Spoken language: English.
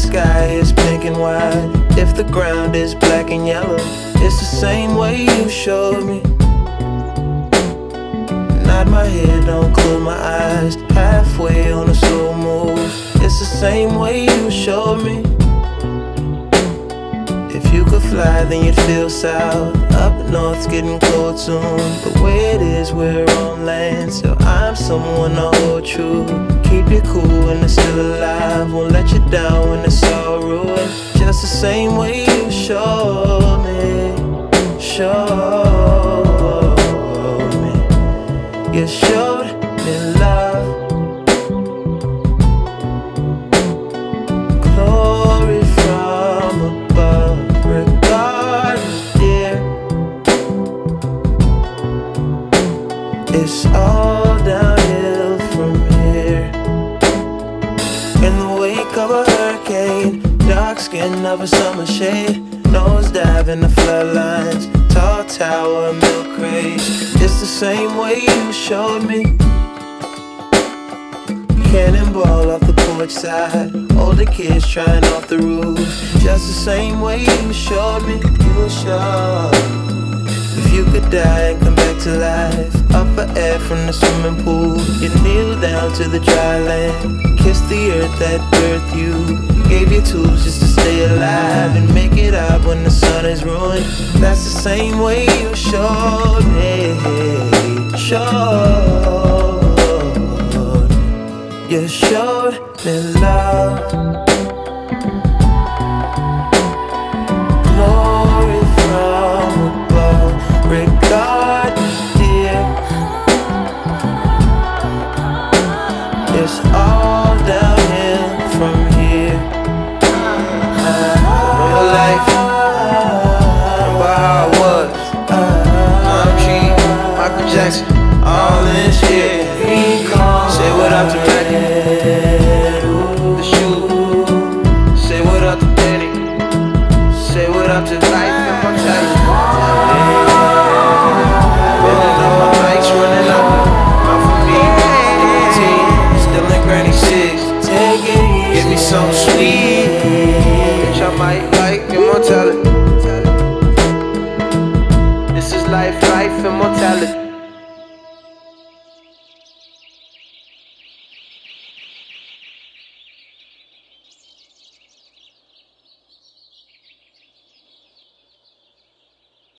sky is pink and white, if the ground is black and yellow, it's the same way you showed me. Nod my head, don't close my eyes, halfway on a slow move, it's the same way you showed me. If you could fly, then you'd feel south. Up north's getting cold soon. The way it is, we're on land, so I'm someone to hold true. Keep you cool when it's still alive, won't let you down when it's all ruined. Just the same way you showed me, you showed me love. Glory from above, regardless, dear. It's all downhill from here. In the wake of a hurricane, dark skin of a summer shade, nosedive in the floodlines, tall tower, milk craze. It's the same way you showed me. Cannonball off the porch side, older kids trying off the roof. Just the same way you showed me. You showed. If you could die and come back to life, up for air from the swimming pool, you kneel down to the dry land, kiss the earth that birthed you, gave you tools just to stay alive and make it up when the sun is ruined. That's the same way you showed me, you showed me love. Glory from above, regardless, dear. It's all downhill from here. Real life, remember how it was. I'm cheap, Michael Jackson, all this shit. Say what up to Reggie, the shoe. Say what up to Danny. Say what up to life and my child. Running up my bikes, running up. Not for me, 18, still in Granny 6. Take it easy, give me something sweet, bitch, I might like immortality. This is life, immortality.